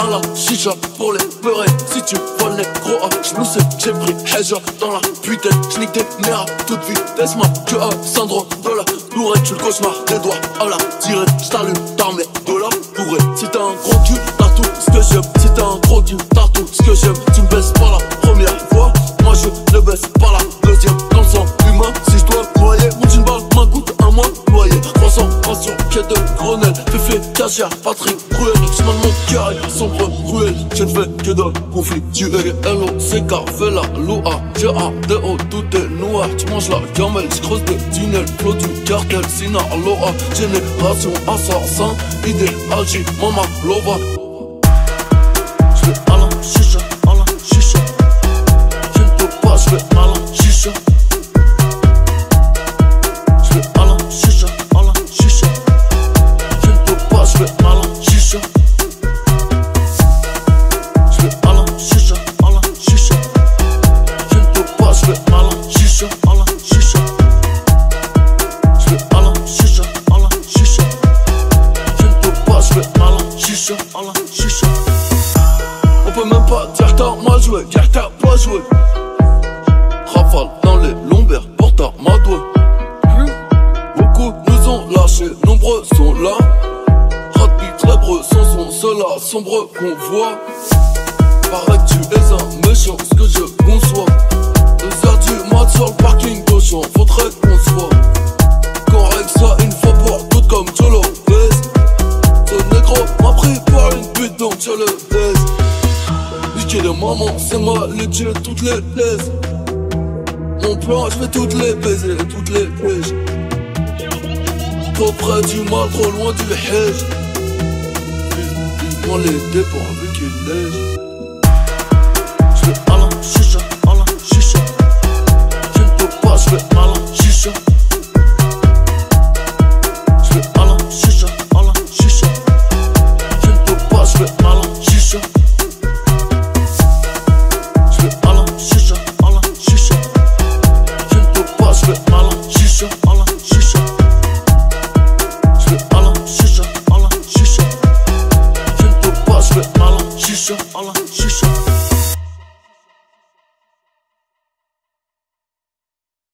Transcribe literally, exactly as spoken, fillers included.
à la chicha pour les beurrer. Si tu vois le négro, ah, j'nous sais que j'ai pris Hedja dans la putain. J'nique des mères à toute vitesse, ma que à syndrome de la lourette. Tu le cauchemar des doigts à la tirette. J't'allume ta mère de la bourrée. Si t'as un gros cul, t'as tout ce que j'aime. Si t'as un gros cul, t'as tout ce que j'aime. Tu me baisses pas la première fois, moi je ne baisse pas la deuxième. Dans le sang humain, si je dois noyer, mon jean balle m'coûte un mois loyer. trois cents pensions, quête de Grenelle, Féfé, Cachère, Patrick, Bruel. Chemin de mon cœur est sombre, cruel. Je ne fais que de conflictuel. L O C K, fais la loa. G A D O, tout est noir. Tu manges la gamelle, j'creuse des tunnels. Flot du cartel, Sinaloa. Génération assassin, idéal, J, Mama, Lova. J'vais à la chicha, à la chicha. Je ne peux pas, j'vais à la chicha. J'vais à la chicha, à la chicha. Je ne peux pas, j'vais à la chicha. J'vais à la chicha, à la chicha. Je ne peux pas, j'vais à la chicha, à la chicha. J'vais à la chicha, à la chicha. Je ne peux pas, j'vais à la chicha, à la chicha. On peut même pas dire que t'as mal joué, dire que t'as pas joué. Rafale dans les lombaires, porte à ma doigt. Beaucoup nous ont lâchés, nombreux sont là. Rapide, très breux, sans son, cela sombre qu'on voit. Paraît que tu es un méchant, ce que je conçois. Deux heures du mat sur le parking d'Auchan, faudrait qu'on se voit. Qu'on règle ça une fois pour toutes comme Jolo baise. Ce négro m'a pris pour une pute donc je le baise. Niquer les mamans, c'est ma legit, toutes les laises. Mon plan, je vais toutes les baiser, toutes les pièges. Trop près du mal, trop loin du hedge. Vivement l'été pour vu qu'il neige. J'vais à la chicha, à la chicha. Je ne peux pas, j'vais à la chicha. J'vais à la chicha, à la chicha. Je ne peux pas, j'vais à la chicha. J'vais à la chicha, à la chicha. Je ne peux pas, j'vais à la chicha, à la chicha. J'vais à la chicha, à la chicha. Je ne peux pas, j'vais à la chicha, à la chicha.